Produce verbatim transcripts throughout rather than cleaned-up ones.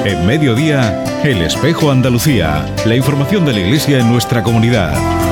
En Mediodía, El Espejo Andalucía. La información de la Iglesia en nuestra comunidad.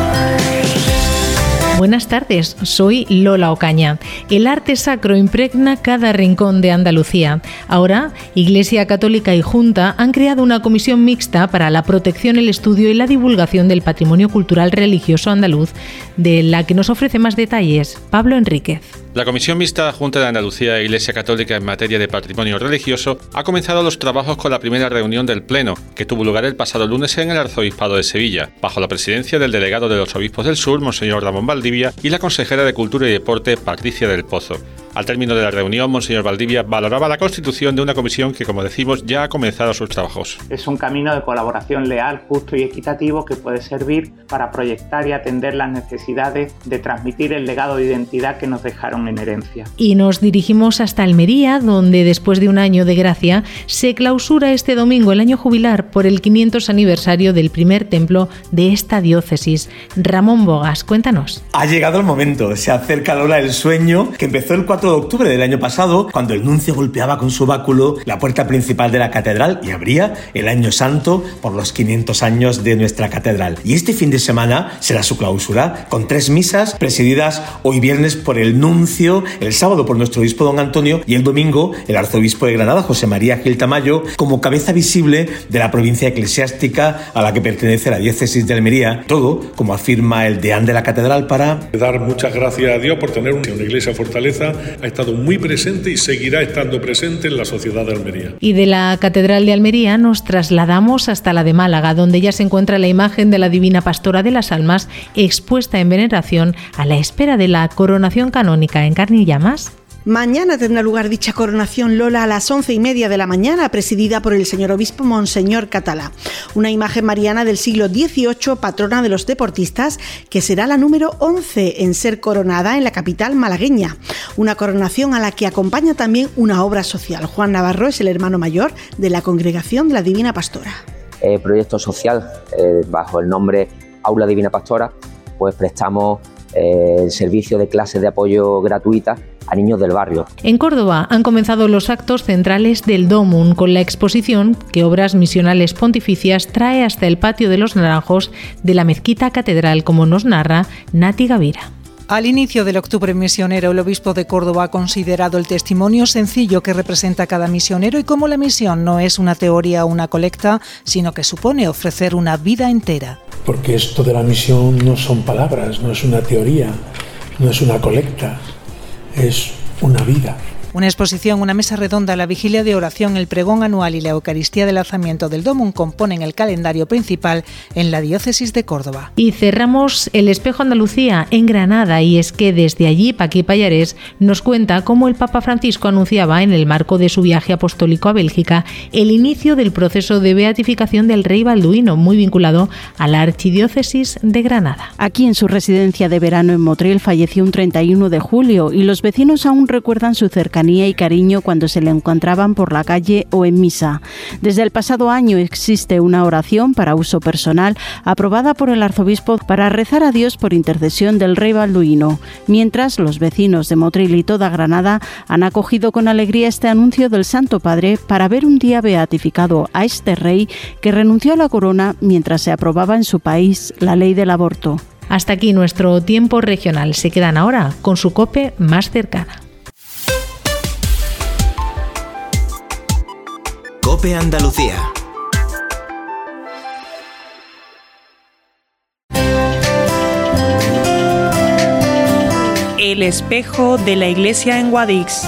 Buenas tardes, soy Lola Ocaña. El arte sacro impregna cada rincón de Andalucía. Ahora, Iglesia Católica y Junta han creado una comisión mixta para la protección, el estudio y la divulgación del patrimonio cultural religioso andaluz, de la que nos ofrece más detalles Pablo Enríquez. La Comisión Mixta Junta de Andalucía e Iglesia Católica en materia de patrimonio religioso ha comenzado los trabajos con la primera reunión del Pleno, que tuvo lugar el pasado lunes en el Arzobispado de Sevilla, bajo la presidencia del delegado de los Obispos del Sur, Monseñor Ramón Valdivia, y la consejera de Cultura y Deporte, Patricia del Pozo. Al término de la reunión, Monseñor Valdivia valoraba la constitución de una comisión que, como decimos, ya ha comenzado sus trabajos. Es un camino de colaboración leal, justo y equitativo que puede servir para proyectar y atender las necesidades de transmitir el legado de identidad que nos dejaron en herencia. Y nos dirigimos hasta Almería, donde después de un año de gracia se clausura este domingo el año jubilar por el quinientos aniversario del primer templo de esta diócesis. Ramón Bogas, cuéntanos. Ha llegado el momento, se acerca la hora del sueño, que empezó el cuatro de octubre del año pasado, cuando el nuncio golpeaba con su báculo la puerta principal de la catedral y abría el año santo por los quinientos años de nuestra catedral. Y este fin de semana será su clausura, con tres misas presididas hoy viernes por el nuncio, el sábado por nuestro obispo don Antonio y el domingo el arzobispo de Granada, José María Gil Tamayo, como cabeza visible de la provincia eclesiástica a la que pertenece la diócesis de Almería. Todo, como afirma el deán de la catedral, para dar muchas gracias a Dios por tener una iglesia fortaleza. Ha estado muy presente y seguirá estando presente en la sociedad de Almería. Y de la Catedral de Almería nos trasladamos hasta la de Málaga, donde ya se encuentra la imagen de la Divina Pastora de las Almas expuesta en veneración a la espera de la coronación canónica en carne y llamas. Mañana tendrá lugar dicha coronación, Lola, a las once y media de la mañana, presidida por el señor obispo Monseñor Catalá. Una imagen mariana del siglo dieciocho, patrona de los deportistas, que será la número once en ser coronada en la capital malagueña. Una coronación a la que acompaña también una obra social. Juan Navarro es el hermano mayor de la Congregación de la Divina Pastora. Eh, proyecto social, eh, bajo el nombre Aula Divina Pastora, pues prestamos eh, el servicio de clases de apoyo gratuitas a niños del barrio. En Córdoba han comenzado los actos centrales del DOMUN con la exposición que Obras Misionales Pontificias trae hasta el patio de los Naranjos de la Mezquita Catedral, como nos narra Nati Gavira. Al inicio del Octubre Misionero, el obispo de Córdoba ha considerado el testimonio sencillo que representa cada misionero y cómo la misión no es una teoría o una colecta, sino que supone ofrecer una vida entera. Porque esto de la misión no son palabras, no es una teoría, no es una colecta, es una vida. Una exposición, una mesa redonda, la vigilia de oración, el pregón anual y la Eucaristía del lanzamiento del DOMUN componen el calendario principal en la diócesis de Córdoba. Y cerramos el Espejo Andalucía en Granada, y es que desde allí Paqui Pallarés nos cuenta cómo el Papa Francisco anunciaba en el marco de su viaje apostólico a Bélgica el inicio del proceso de beatificación del rey Balduino, muy vinculado a la archidiócesis de Granada. Aquí en su residencia de verano en Motril falleció un treinta y uno de julio y los vecinos aún recuerdan su cercanía y cariño cuando se le encontraban por la calle o en misa. Desde el pasado año existe una oración para uso personal aprobada por el arzobispo para rezar a Dios por intercesión del rey Balduino, mientras los vecinos de Motril y toda Granada han acogido con alegría este anuncio del Santo Padre para ver un día beatificado a este rey que renunció a la corona mientras se aprobaba en su país la ley del aborto. Hasta aquí nuestro tiempo regional. Se quedan ahora con su COPE más cercana. COPE Andalucía. El espejo de la iglesia en Guadix.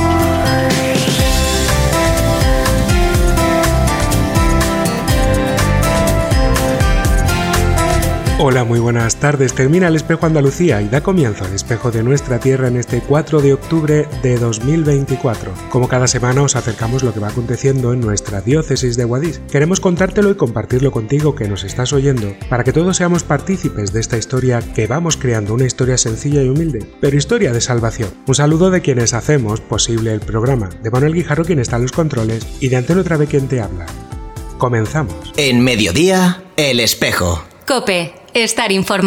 Hola, muy buenas tardes. Termina el Espejo Andalucía y da comienzo el espejo de nuestra tierra en este cuatro de octubre de dos mil veinticuatro. Como cada semana os acercamos lo que va aconteciendo en nuestra diócesis de Guadix. Queremos contártelo y compartirlo contigo que nos estás oyendo, para que todos seamos partícipes de esta historia que vamos creando, una historia sencilla y humilde, pero historia de salvación. Un saludo de quienes hacemos posible el programa, de Manuel Guijarro quien está en los controles y de Antonio Travé quien te habla. Comenzamos. En Mediodía, El Espejo. COPE. Estar informado.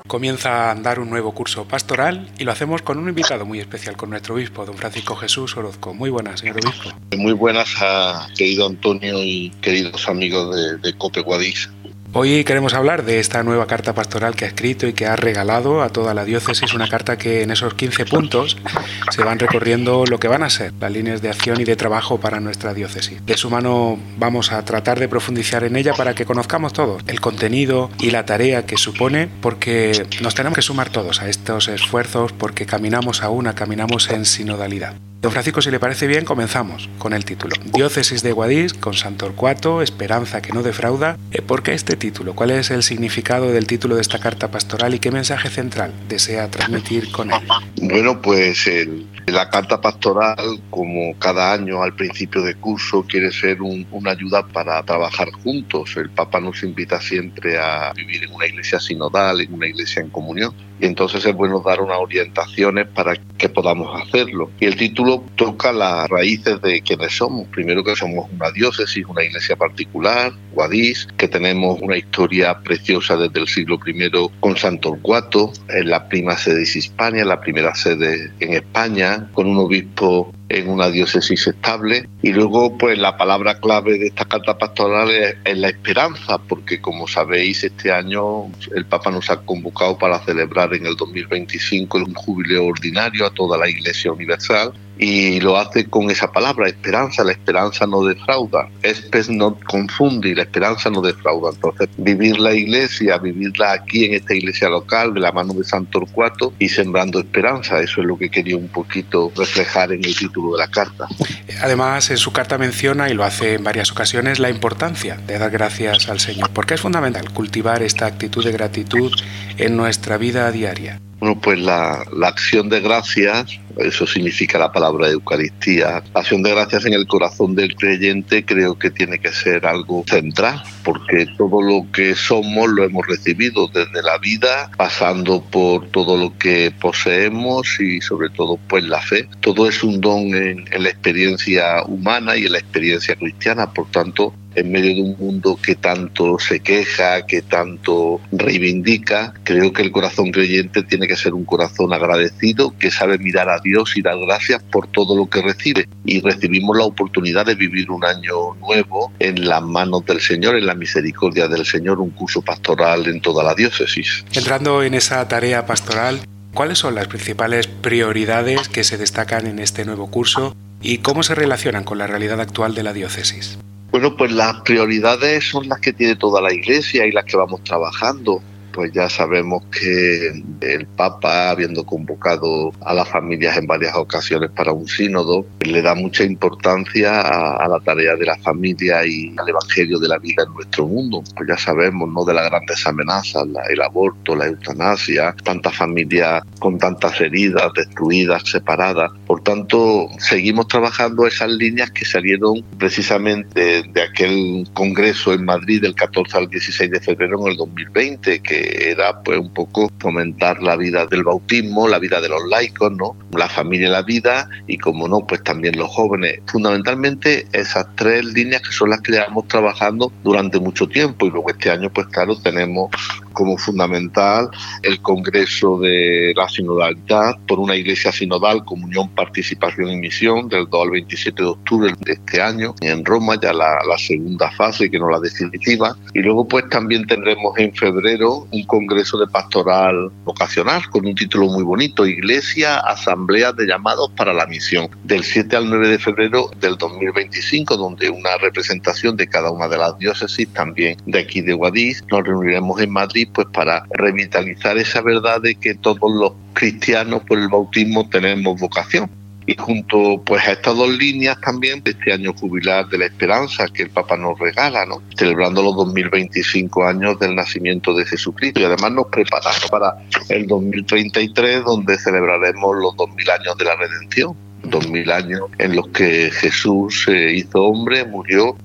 Comienza a andar un nuevo curso pastoral y lo hacemos con un invitado muy especial, con nuestro obispo, don Francisco Jesús Orozco. Muy buenas, señor obispo. Muy buenas a querido Antonio y queridos amigos de, de COPE Guadix. Hoy queremos hablar de esta nueva carta pastoral que ha escrito y que ha regalado a toda la diócesis, una carta que en esos quince puntos se van recorriendo lo que van a ser las líneas de acción y de trabajo para nuestra diócesis. De su mano vamos a tratar de profundizar en ella para que conozcamos todos el contenido y la tarea que supone, porque nos tenemos que sumar todos a estos esfuerzos porque caminamos a una, caminamos en sinodalidad. Don Francisco, si le parece bien, comenzamos con el título. Diócesis de Guadix con San Torcuato, esperanza que no defrauda. ¿Por qué este título? ¿Cuál es el significado del título de esta carta pastoral y qué mensaje central desea transmitir con él? Bueno, pues el, la carta pastoral, como cada año al principio de curso, quiere ser un, una ayuda para trabajar juntos. El Papa nos invita siempre a vivir en una iglesia sinodal, en una iglesia en comunión. Y entonces es bueno dar unas orientaciones para que podamos hacerlo. Y el título toca las raíces de quienes somos. Primero, que somos una diócesis, una iglesia particular, Guadix, que tenemos una historia preciosa desde el siglo primero con San Torcuato, es la prima sede Hispania, la primera sede en España, con un obispo en una diócesis estable. Y luego, pues la palabra clave de esta carta pastoral es, es la esperanza, porque como sabéis, este año el Papa nos ha convocado para celebrar en el dos mil veinticinco un jubileo ordinario a toda la Iglesia Universal, y lo hace con esa palabra, esperanza. La esperanza no defrauda, espes no confunde y la esperanza no defrauda. Entonces, vivir la iglesia, vivirla aquí en esta iglesia local de la mano de San Torcuato y sembrando esperanza, eso es lo que quería un poquito reflejar en el título de la carta. Además, en su carta menciona, y lo hace en varias ocasiones, la importancia de dar gracias al Señor, porque es fundamental cultivar esta actitud de gratitud en nuestra vida diaria. Bueno, pues la, la acción de gracias, eso significa la palabra Eucaristía. La acción de gracias en el corazón del creyente creo que tiene que ser algo central, porque todo lo que somos lo hemos recibido desde la vida, pasando por todo lo que poseemos y sobre todo pues la fe. Todo es un don en, en la experiencia humana y en la experiencia cristiana, por tanto, en medio de un mundo que tanto se queja, que tanto reivindica, creo que el corazón creyente tiene que ser un corazón agradecido, que sabe mirar a Dios y dar gracias por todo lo que recibe. Y recibimos la oportunidad de vivir un año nuevo en las manos del Señor, en la misericordia del Señor, un curso pastoral en toda la diócesis. Entrando en esa tarea pastoral, ¿cuáles son las principales prioridades que se destacan en este nuevo curso y cómo se relacionan con la realidad actual de la diócesis? Bueno, pues las prioridades son las que tiene toda la Iglesia y las que vamos trabajando. Pues ya sabemos que el Papa, habiendo convocado a las familias en varias ocasiones para un sínodo, le da mucha importancia a, a la tarea de la familia y al evangelio de la vida en nuestro mundo. Pues ya sabemos, ¿no?, de las grandes amenazas, la, el aborto, la eutanasia, tantas familias con tantas heridas, destruidas, separadas. Por tanto, seguimos trabajando esas líneas que salieron precisamente de, de aquel congreso en Madrid del catorce al dieciséis de febrero en el dos mil veinte, que era pues un poco fomentar la vida del bautismo, la vida de los laicos, ¿no?, la familia y la vida, y como no, pues también los jóvenes. Fundamentalmente esas tres líneas que son las que llevamos trabajando durante mucho tiempo, y luego este año pues claro tenemos como fundamental el Congreso de la Sinodalidad por una Iglesia Sinodal, Comunión, Participación y Misión, del dos al veintisiete de octubre de este año, en Roma, ya la, la segunda fase, que no la definitiva. Y luego pues también tendremos en febrero un Congreso de Pastoral Vocacional con un título muy bonito, Iglesia, Asamblea de Llamados para la Misión, del siete al nueve de febrero del dos mil veinticinco, donde una representación de cada una de las diócesis, también de aquí de Guadix, nos reuniremos en Madrid pues para revitalizar esa verdad de que todos los cristianos por el bautismo tenemos vocación. Y junto pues a estas dos líneas también este año jubilar de la esperanza que el Papa nos regala, ¿no?, celebrando los dos mil veinticinco años del nacimiento de Jesucristo, y además nos preparamos para el dos mil treinta y tres, donde celebraremos los dos mil años de la redención. Dos mil años en los que Jesús se hizo hombre, murió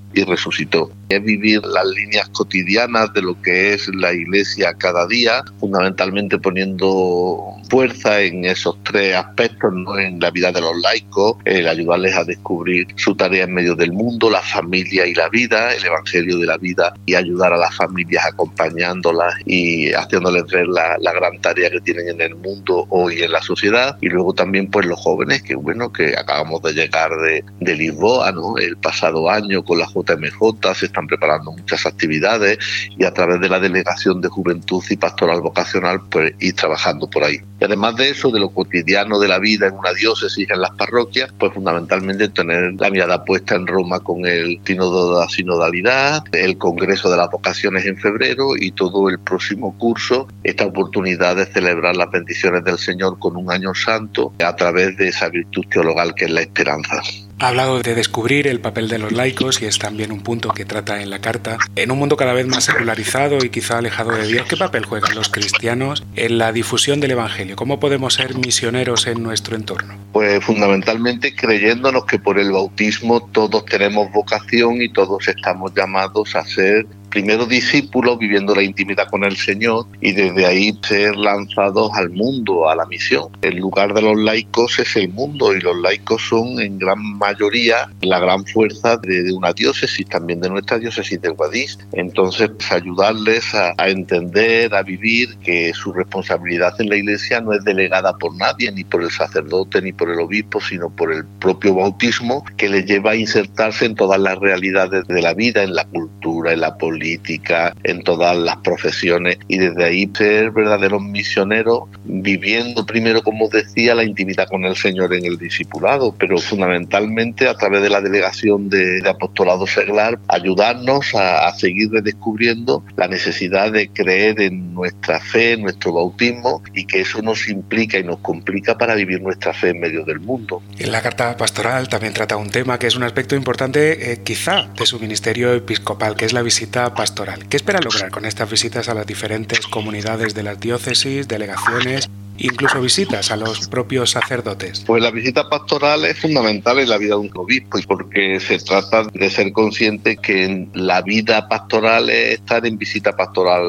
y resucitó. Es vivir las líneas cotidianas de lo que es la Iglesia cada día, fundamentalmente poniendo fuerza en esos tres aspectos, ¿no? En la vida de los laicos, el ayudarles a descubrir su tarea en medio del mundo, la familia y la vida, el Evangelio de la vida, y ayudar a las familias acompañándolas y haciéndoles ver la, la gran tarea que tienen en el mundo hoy en la sociedad. Y luego también pues los jóvenes, que bueno, que acabamos de llegar de, de Lisboa, ¿no? El pasado año con la J M J se están preparando muchas actividades y a través de la Delegación de Juventud y Pastoral Vocacional pues ir trabajando por ahí. Y además de eso, de lo cotidiano de la vida en una diócesis, en las parroquias, pues fundamentalmente tener la mirada puesta en Roma con el sínodo de la sinodalidad, el Congreso de las Vocaciones en febrero y todo el próximo curso, esta oportunidad de celebrar las bendiciones del Señor con un año santo a través de esa virtud teologal que es la esperanza. Ha hablado de descubrir el papel de los laicos y es también un punto que trata en la carta. En un mundo cada vez más secularizado y quizá alejado de Dios, ¿qué papel juegan los cristianos en la difusión del Evangelio? ¿Cómo podemos ser misioneros en nuestro entorno? Pues fundamentalmente creyéndonos que por el bautismo todos tenemos vocación y todos estamos llamados a ser primero discípulos viviendo la intimidad con el Señor y desde ahí ser lanzados al mundo, a la misión. El lugar de los laicos es el mundo y los laicos son en gran mayoría la gran fuerza de, de una diócesis, también de nuestra diócesis de Guadix. Entonces pues, ayudarles a, a entender, a vivir que su responsabilidad en la Iglesia no es delegada por nadie, ni por el sacerdote ni por el obispo, sino por el propio bautismo que les lleva a insertarse en todas las realidades de la vida, en la cultura, en la política, política, en todas las profesiones y desde ahí ser verdaderos misioneros viviendo primero, como os decía, la intimidad con el Señor en el discipulado, pero fundamentalmente a través de la delegación de, de apostolado seglar ayudarnos a, a seguir redescubriendo la necesidad de creer en nuestra fe, en nuestro bautismo y que eso nos implica y nos complica para vivir nuestra fe en medio del mundo. En la carta pastoral también trata un tema que es un aspecto importante eh, quizá de su ministerio episcopal, que es la visita pastoral. ¿Qué espera lograr con estas visitas a las diferentes comunidades de las diócesis, delegaciones, incluso visitas a los propios sacerdotes? Pues la visita pastoral es fundamental en la vida de un obispo, porque se trata de ser consciente que la vida pastoral es estar en visita pastoral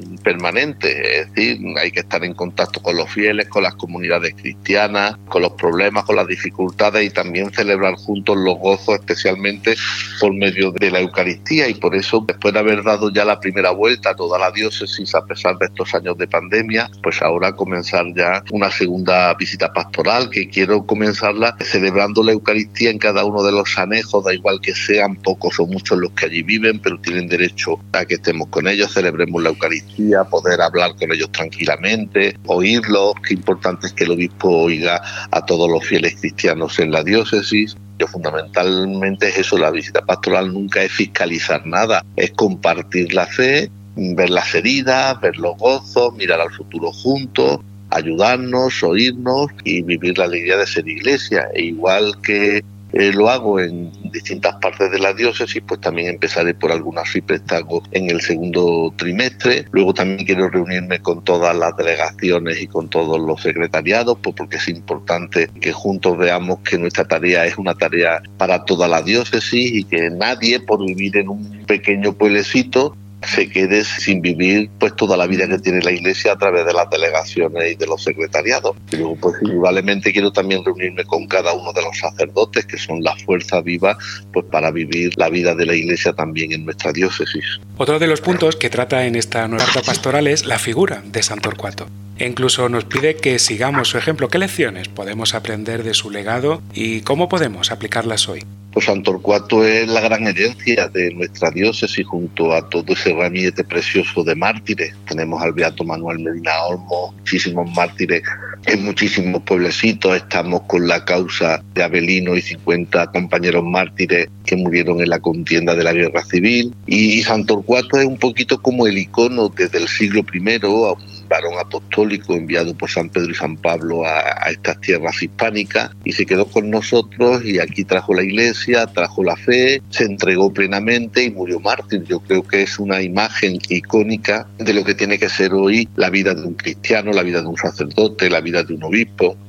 permanente, es decir, hay que estar en contacto con los fieles, con las comunidades cristianas, con los problemas, con las dificultades y también celebrar juntos los gozos, especialmente por medio de la Eucaristía. Y por eso, después de haber dado ya la primera vuelta a toda la diócesis a pesar de estos años de pandemia, pues ahora comenzar ya una segunda visita pastoral que quiero comenzarla celebrando la Eucaristía en cada uno de los anejos, da igual que sean pocos o muchos los que allí viven, pero tienen derecho a que estemos con ellos, celebremos la Eucaristía, poder hablar con ellos tranquilamente, oírlos. Qué importante es que el obispo oiga a todos los fieles cristianos en la diócesis. Yo fundamentalmente es eso, la visita pastoral nunca es fiscalizar nada, es compartir la fe, ver las heridas, ver los gozos, mirar al futuro juntos, ayudarnos, oírnos y vivir la alegría de ser iglesia. E igual que eh, lo hago en distintas partes de la diócesis, pues también empezaré por algunas arciprestazgos en el segundo trimestre. Luego también quiero reunirme con todas las delegaciones y con todos los secretariados, pues porque es importante que juntos veamos que nuestra tarea es una tarea para toda la diócesis y que nadie, por vivir en un pequeño pueblecito, se quede sin vivir pues toda la vida que tiene la Iglesia a través de las delegaciones y de los secretariados. Y luego pues indudablemente quiero también reunirme con cada uno de los sacerdotes, que son la fuerza viva pues para vivir la vida de la Iglesia también en nuestra diócesis. Otro de los puntos que trata en esta nueva carta pastoral es la figura de San Torcuato. E incluso nos pide que sigamos su ejemplo. ¿Qué lecciones podemos aprender de su legado y cómo podemos aplicarlas hoy? Pues San Torcuato es la gran herencia de nuestra diócesis junto a todo ese ramillete precioso de mártires. Tenemos al beato Manuel Medina Olmos, muchísimos mártires en muchísimos pueblecitos. Estamos con la causa de Avelino y cincuenta compañeros mártires que murieron en la contienda de la Guerra Civil. Y San Torcuato es un poquito como el icono desde el siglo primero, a un varón apostólico enviado por San Pedro y San Pablo a, a estas tierras hispánicas, y se quedó con nosotros y aquí trajo la Iglesia, trajo la fe, se entregó plenamente y murió mártir. Yo creo que es una imagen icónica de lo que tiene que ser hoy la vida de un cristiano, la vida de un sacerdote, la vida de un obispo.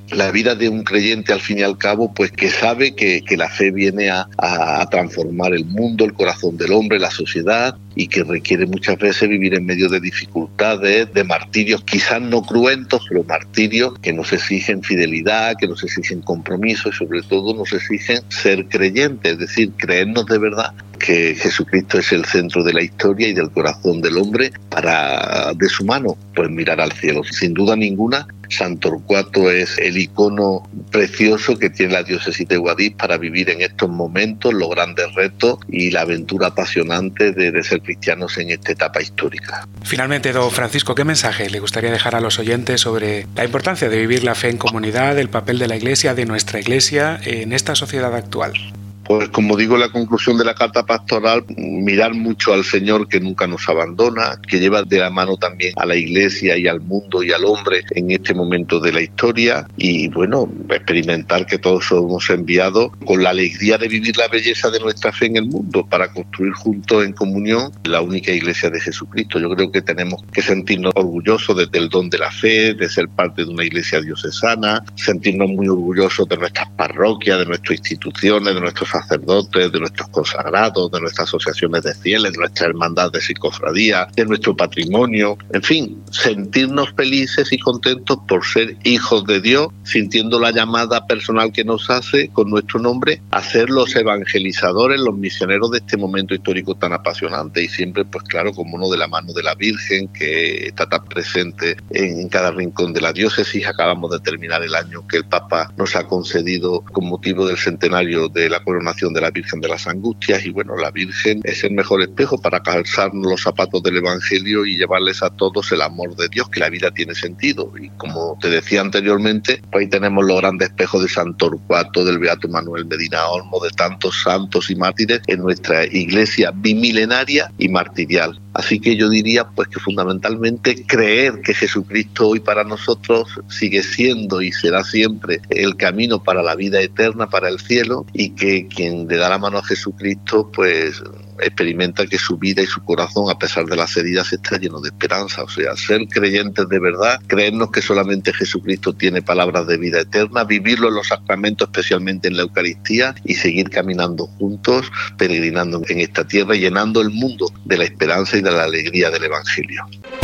la vida de un creyente, al fin y al cabo, pues que sabe que, que la fe viene a, a, a transformar el mundo, el corazón del hombre, la sociedad, y que requiere muchas veces vivir en medio de dificultades, de martirios, quizás no cruentos, pero martirios que nos exigen fidelidad, que nos exigen compromiso y sobre todo nos exigen ser creyentes, es decir, creernos de verdad que Jesucristo es el centro de la historia y del corazón del hombre para, de su mano, pues mirar al cielo. Sin duda ninguna, San Torcuato es el icono precioso que tiene la diócesis de Guadix para vivir en estos momentos los grandes retos y la aventura apasionante de, de ser cristianos en esta etapa histórica. Finalmente, don Francisco, ¿qué mensaje le gustaría dejar a los oyentes sobre la importancia de vivir la fe en comunidad, el papel de la Iglesia, de nuestra Iglesia en esta sociedad actual? Pues como digo en la conclusión de la carta pastoral, mirar mucho al Señor que nunca nos abandona, que lleva de la mano también a la Iglesia y al mundo y al hombre en este momento de la historia y bueno, experimentar que todos somos enviados con la alegría de vivir la belleza de nuestra fe en el mundo para construir juntos en comunión la única Iglesia de Jesucristo. Yo creo que tenemos que sentirnos orgullosos del don de la fe, de ser parte de una Iglesia diocesana, sentirnos muy orgullosos de nuestras parroquias, de nuestras instituciones, de nuestros sacerdotes, de nuestros consagrados, de nuestras asociaciones de fieles, de nuestras hermandades y cofradías, de nuestro patrimonio, en fin, sentirnos felices y contentos por ser hijos de Dios, sintiendo la llamada personal que nos hace con nuestro nombre a ser los evangelizadores, los misioneros de este momento histórico tan apasionante y siempre, pues claro, como uno de la mano de la Virgen que está tan presente en cada rincón de la diócesis. Acabamos de terminar el año que el Papa nos ha concedido con motivo del centenario de la coronación de la Virgen de las Angustias y bueno, la Virgen es el mejor espejo para calzarnos los zapatos del Evangelio y llevarles a todos el amor de Dios, que la vida tiene sentido y como te decía anteriormente, pues ahí tenemos los grandes espejos de San Torcuato, del Beato Manuel Medina Olmo, de tantos santos y mártires en nuestra iglesia bimilenaria y martirial. Así que yo diría pues que fundamentalmente creer que Jesucristo hoy para nosotros sigue siendo y será siempre el camino para la vida eterna, para el cielo, y que quien le da la mano a Jesucristo pues experimenta que su vida y su corazón, a pesar de las heridas, está lleno de esperanza. O sea, ser creyentes de verdad, creernos que solamente Jesucristo tiene palabras de vida eterna, vivirlo en los sacramentos, especialmente en la Eucaristía, y seguir caminando juntos, peregrinando en esta tierra, llenando el mundo de la esperanza y de la alegría del Evangelio.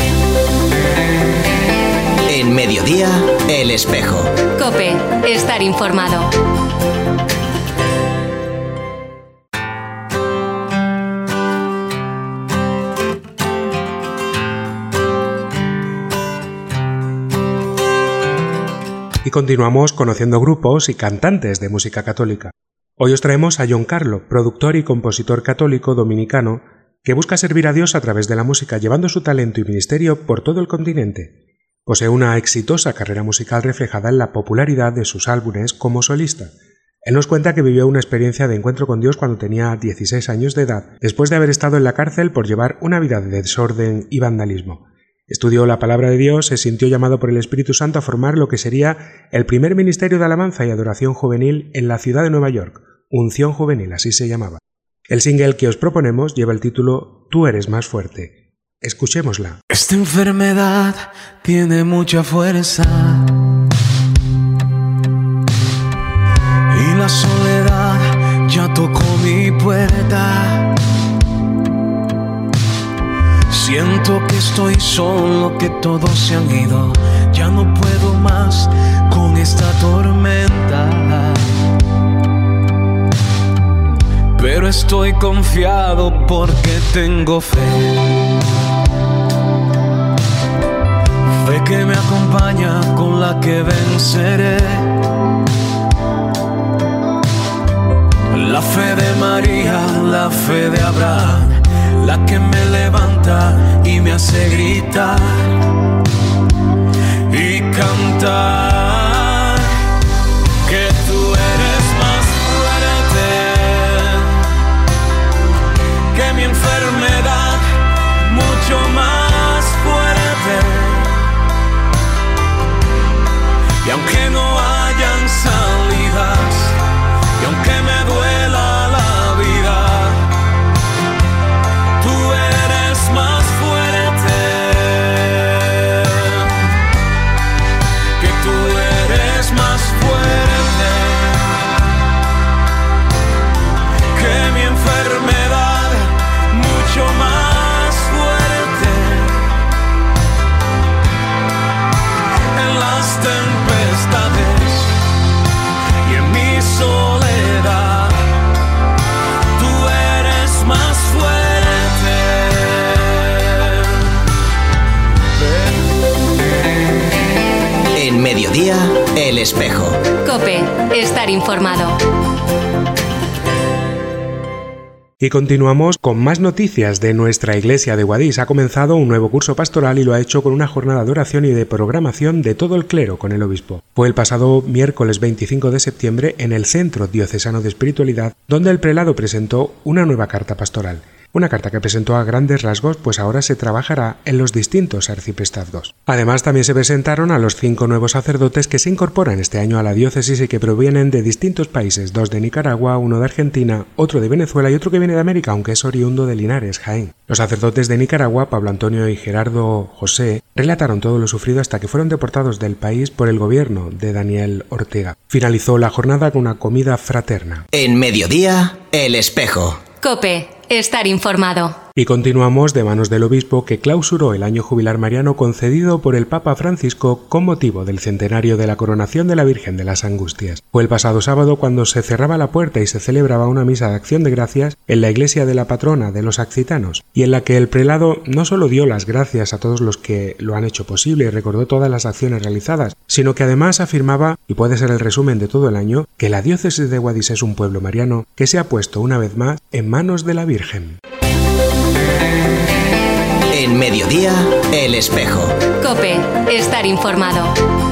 En Mediodía, El Espejo. COPE, estar informado. Y continuamos conociendo grupos y cantantes de música católica. Hoy os traemos a John Carlo, productor y compositor católico dominicano, que busca servir a Dios a través de la música, llevando su talento y ministerio por todo el continente. Posee una exitosa carrera musical reflejada en la popularidad de sus álbumes como solista. Él nos cuenta que vivió una experiencia de encuentro con Dios cuando tenía dieciséis años de edad, después de haber estado en la cárcel por llevar una vida de desorden y vandalismo. Estudió la palabra de Dios, se sintió llamado por el Espíritu Santo a formar lo que sería el primer ministerio de alabanza y adoración juvenil en la ciudad de Nueva York, Unción Juvenil, así se llamaba. El single que os proponemos lleva el título Tú eres más fuerte. Escuchémosla. Esta enfermedad tiene mucha fuerza y la soledad ya tocó mi puerta. Siento que estoy solo, que todos se han ido. Ya no puedo más con esta tormenta. Pero estoy confiado porque tengo fe. Fe que me acompaña, con la que venceré. La fe de María, la fe de Abraham, la que me levanta y me hace gritar y cantar que tú eres más fuerte que mi enfermedad, mucho más fuerte. Y aunque no hayan salidas, y aunque me duela la vida, tú eres más fuerte, que tú estar informado. Y continuamos con más noticias de nuestra iglesia de Guadix. Ha comenzado un nuevo curso pastoral y lo ha hecho con una jornada de oración y de programación de todo el clero con el obispo. Fue el pasado miércoles veinticinco de septiembre en el Centro Diocesano de Espiritualidad, donde el prelado presentó una nueva carta pastoral. Una carta que presentó a grandes rasgos, pues ahora se trabajará en los distintos arciprestazgos. Además, también se presentaron a los cinco nuevos sacerdotes que se incorporan este año a la diócesis y que provienen de distintos países, dos de Nicaragua, uno de Argentina, otro de Venezuela y otro que viene de América, aunque es oriundo de Linares, Jaén. Los sacerdotes de Nicaragua, Pablo Antonio y Gerardo José, relataron todo lo sufrido hasta que fueron deportados del país por el gobierno de Daniel Ortega. Finalizó la jornada con una comida fraterna. En Mediodía, El Espejo. COPE, estar informado. Y continuamos de manos del obispo, que clausuró el año jubilar mariano concedido por el Papa Francisco con motivo del centenario de la coronación de la Virgen de las Angustias. Fue el pasado sábado cuando se cerraba la puerta y se celebraba una misa de acción de gracias en la iglesia de la patrona de los accitanos, y en la que el prelado no solo dio las gracias a todos los que lo han hecho posible y recordó todas las acciones realizadas, sino que además afirmaba, y puede ser el resumen de todo el año, que la diócesis de Guadix es un pueblo mariano que se ha puesto una vez más en manos de la Virgen. En Mediodía, El Espejo. COPE, estar informado.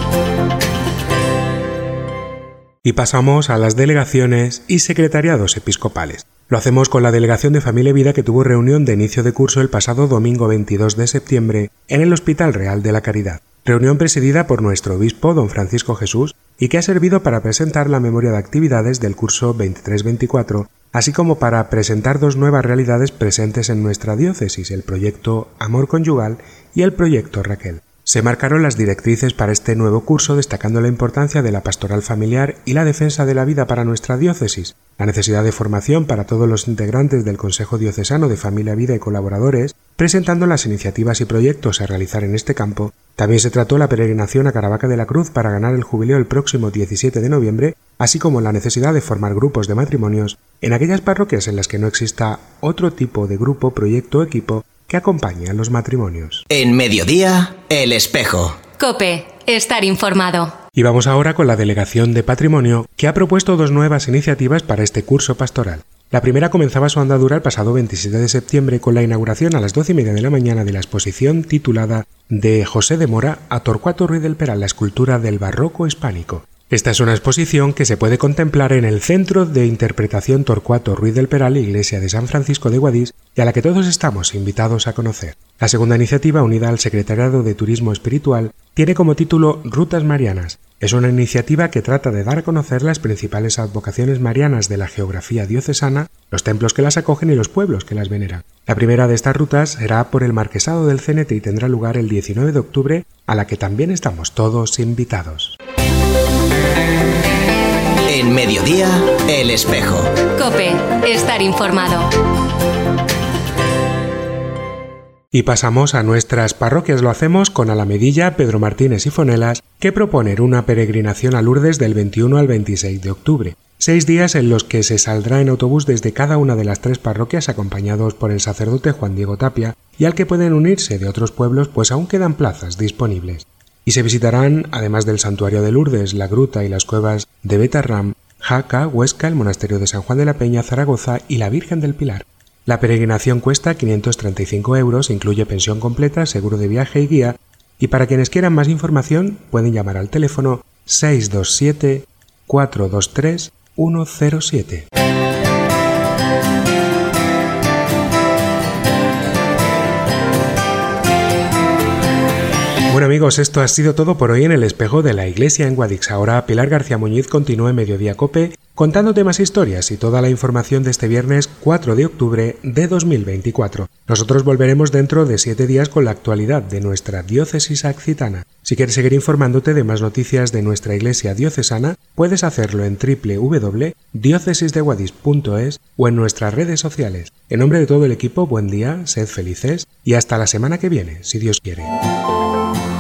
Y pasamos a las delegaciones y secretariados episcopales. Lo hacemos con la Delegación de Familia y Vida, que tuvo reunión de inicio de curso el pasado domingo veintidós de septiembre en el Hospital Real de la Caridad. Reunión presidida por nuestro obispo, don Francisco Jesús, y que ha servido para presentar la memoria de actividades del curso veintitrés veinticuatro, así como para presentar dos nuevas realidades presentes en nuestra diócesis, el proyecto Amor Conyugal y el proyecto Raquel. Se marcaron las directrices para este nuevo curso, destacando la importancia de la pastoral familiar y la defensa de la vida para nuestra diócesis, la necesidad de formación para todos los integrantes del Consejo Diocesano de Familia, Vida y colaboradores, presentando las iniciativas y proyectos a realizar en este campo. También se trató la peregrinación a Caravaca de la Cruz para ganar el jubileo el próximo diecisiete de noviembre, así como la necesidad de formar grupos de matrimonios en aquellas parroquias en las que no exista otro tipo de grupo, proyecto o equipo que acompañe a los matrimonios. En Mediodía, El Espejo. COPE, estar informado. Y vamos ahora con la Delegación de Patrimonio, que ha propuesto dos nuevas iniciativas para este curso pastoral. La primera comenzaba su andadura el pasado veintisiete de septiembre con la inauguración a las doce y media de la mañana de la exposición titulada De José de Mora a Torcuato Ruiz del Peral, la escultura del barroco hispánico. Esta es una exposición que se puede contemplar en el Centro de Interpretación Torcuato Ruiz del Peral, Iglesia de San Francisco de Guadix, y a la que todos estamos invitados a conocer. La segunda iniciativa, unida al Secretariado de Turismo Espiritual, tiene como título Rutas Marianas. Es una iniciativa que trata de dar a conocer las principales advocaciones marianas de la geografía diocesana, los templos que las acogen y los pueblos que las veneran. La primera de estas rutas será por el Marquesado del Cenete y tendrá lugar el diecinueve de octubre, a la que también estamos todos invitados. En Mediodía, El Espejo. COPE, estar informado. Y pasamos a nuestras parroquias. Lo hacemos con Alamedilla, Pedro Martínez y Fonelas, que proponen una peregrinación a Lourdes del veintiuno al veintiséis de octubre. Seis días en los que se saldrá en autobús desde cada una de las tres parroquias, acompañados por el sacerdote Juan Diego Tapia, y al que pueden unirse de otros pueblos, pues aún quedan plazas disponibles. Y se visitarán, además del santuario de Lourdes, la gruta y las cuevas de Betarram, Jaca, Huesca, el monasterio de San Juan de la Peña, Zaragoza y la Virgen del Pilar. La peregrinación cuesta quinientos treinta y cinco euros, incluye pensión completa, seguro de viaje y guía, y para quienes quieran más información pueden llamar al teléfono seis dos siete, cuatro dos tres, uno cero siete. Bueno amigos, esto ha sido todo por hoy en el Espejo de la Iglesia en Guadix. Ahora Pilar García Muñiz continúa en Mediodía Cope contándote más historias y toda la información de este viernes cuatro de octubre de dos mil veinticuatro. Nosotros volveremos dentro de siete días con la actualidad de nuestra diócesis accitana. Si quieres seguir informándote de más noticias de nuestra iglesia diocesana, puedes hacerlo en doble u doble u doble u punto diócesis de guadix punto es o en nuestras redes sociales. En nombre de todo el equipo, buen día, sed felices y hasta la semana que viene, si Dios quiere.